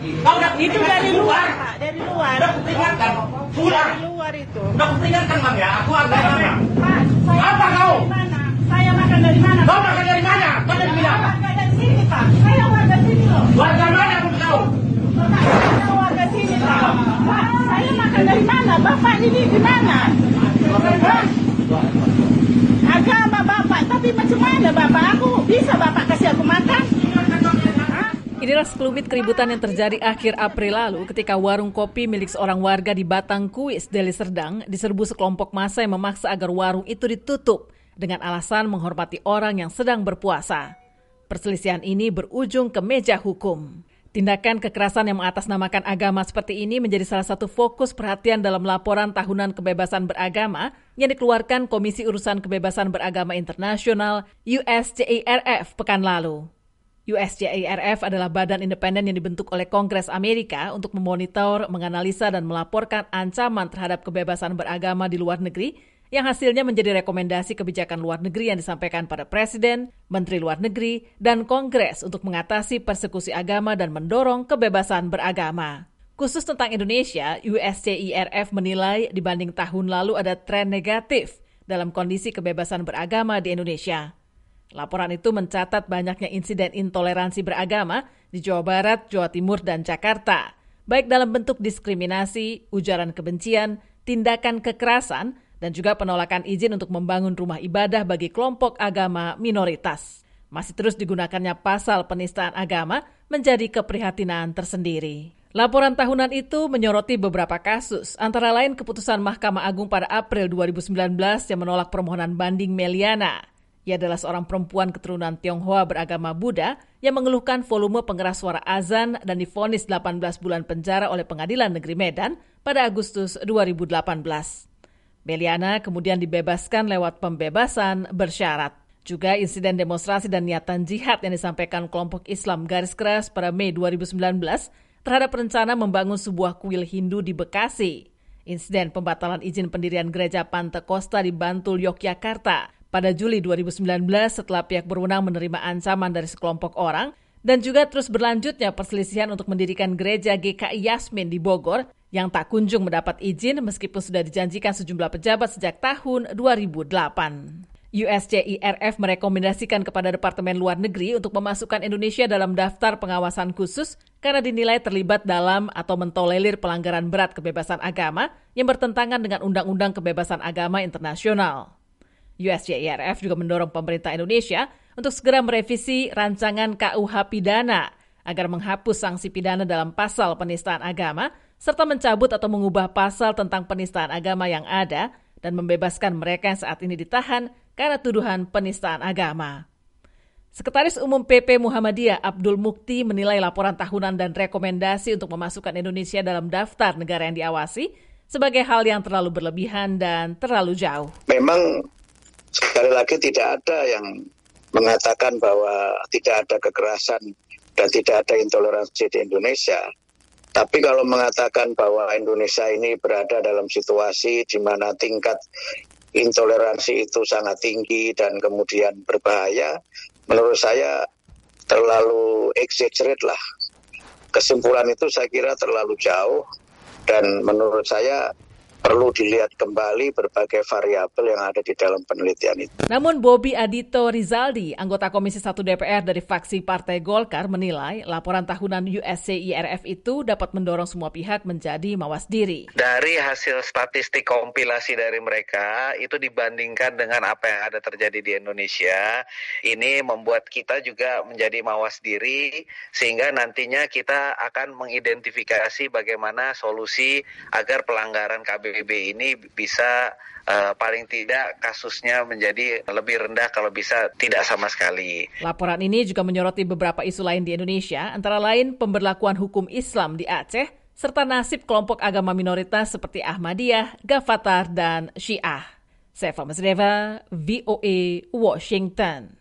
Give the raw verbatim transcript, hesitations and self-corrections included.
Kau udah Itu dari luar, Pak, dari luar. Udah kuperingatkan, sudah. Dari luar itu. Udah kuperingatkan, Bang, ya. Aku agama. Pak, saya Apa makan kau? dari mana? Saya makan dari mana? Kau makan dari mana? Kau dari bilang. Warga dari sini, Pak. Saya warga sini loh. Warga mana pun kau? Bapak, saya warga sini, Pak. Pak, saya makan dari mana? Bapak ini di mana? Hah? Agama Bapak, tapi macam mana Bapak? Aku bisa Bapak kasih aku makan? Inilah sekelumit keributan yang terjadi akhir April lalu ketika warung kopi milik seorang warga di Batang Kuis, Deli Serdang diserbu sekelompok massa yang memaksa agar warung itu ditutup dengan alasan menghormati orang yang sedang berpuasa. Perselisihan ini berujung ke meja hukum. Tindakan kekerasan yang mengatasnamakan agama seperti ini menjadi salah satu fokus perhatian dalam laporan tahunan kebebasan beragama yang dikeluarkan Komisi Urusan Kebebasan Beragama Internasional U S C I R F pekan lalu. U S C I R F adalah badan independen yang dibentuk oleh Kongres Amerika untuk memonitor, menganalisa, dan melaporkan ancaman terhadap kebebasan beragama di luar negeri yang hasilnya menjadi rekomendasi kebijakan luar negeri yang disampaikan pada Presiden, Menteri Luar Negeri, dan Kongres untuk mengatasi persekusi agama dan mendorong kebebasan beragama. Khusus tentang Indonesia, U S C I R F menilai dibanding tahun lalu ada tren negatif dalam kondisi kebebasan beragama di Indonesia. Laporan itu mencatat banyaknya insiden intoleransi beragama di Jawa Barat, Jawa Timur, dan Jakarta, baik dalam bentuk diskriminasi, ujaran kebencian, tindakan kekerasan, dan juga penolakan izin untuk membangun rumah ibadah bagi kelompok agama minoritas. Masih terus digunakannya pasal penistaan agama menjadi keprihatinan tersendiri. Laporan tahunan itu menyoroti beberapa kasus, antara lain keputusan Mahkamah Agung pada April dua ribu sembilan belas yang menolak permohonan banding Meliana. Ia adalah seorang perempuan keturunan Tionghoa beragama Buddha yang mengeluhkan volume pengeras suara azan dan divonis delapan belas bulan penjara oleh Pengadilan Negeri Medan pada Agustus dua ribu delapan belas. Meliana kemudian dibebaskan lewat pembebasan bersyarat. Juga insiden demonstrasi dan niatan jihad yang disampaikan kelompok Islam Garis Keras pada Mei dua ribu sembilan belas terhadap rencana membangun sebuah kuil Hindu di Bekasi. Insiden pembatalan izin pendirian gereja Pantekosta di Bantul, Yogyakarta pada Juli dua ribu sembilan belas setelah pihak berwenang menerima ancaman dari sekelompok orang, dan juga terus berlanjutnya perselisihan untuk mendirikan gereja G K I Yasmin di Bogor yang tak kunjung mendapat izin meskipun sudah dijanjikan sejumlah pejabat sejak tahun dua ribu delapan. U S C I R F merekomendasikan kepada Departemen Luar Negeri untuk memasukkan Indonesia dalam daftar pengawasan khusus karena dinilai terlibat dalam atau mentolerir pelanggaran berat kebebasan agama yang bertentangan dengan Undang-Undang Kebebasan Agama Internasional. U S C I R F juga mendorong pemerintah Indonesia untuk segera merevisi rancangan K U H pidana agar menghapus sanksi pidana dalam pasal penistaan agama serta mencabut atau mengubah pasal tentang penistaan agama yang ada dan membebaskan mereka yang saat ini ditahan karena tuduhan penistaan agama. Sekretaris Umum P P Muhammadiyah Abdul Mukti menilai laporan tahunan dan rekomendasi untuk memasukkan Indonesia dalam daftar negara yang diawasi sebagai hal yang terlalu berlebihan dan terlalu jauh. Memang sekali lagi tidak ada yang mengatakan bahwa tidak ada kekerasan dan tidak ada intoleransi di Indonesia. Tapi kalau mengatakan bahwa Indonesia ini berada dalam situasi di mana tingkat intoleransi itu sangat tinggi dan kemudian berbahaya, menurut saya terlalu exaggerate lah. Kesimpulan itu saya kira terlalu jauh dan menurut saya perlu dilihat kembali berbagai variabel yang ada di dalam penelitian itu. Namun Bobi Adito Rizaldi, anggota Komisi satu D P R dari fraksi Partai Golkar, menilai laporan tahunan U S C I R F itu dapat mendorong semua pihak menjadi mawas diri. Dari hasil statistik kompilasi dari mereka, itu dibandingkan dengan apa yang ada terjadi di Indonesia, ini membuat kita juga menjadi mawas diri, sehingga nantinya kita akan mengidentifikasi bagaimana solusi agar pelanggaran K B B ini bisa uh, paling tidak kasusnya menjadi lebih rendah kalau bisa tidak sama sekali. Laporan ini juga menyoroti beberapa isu lain di Indonesia, antara lain pemberlakuan hukum Islam di Aceh, serta nasib kelompok agama minoritas seperti Ahmadiyah, Ghafatar, dan Syiah. Seva Masdeva, V O A, Washington.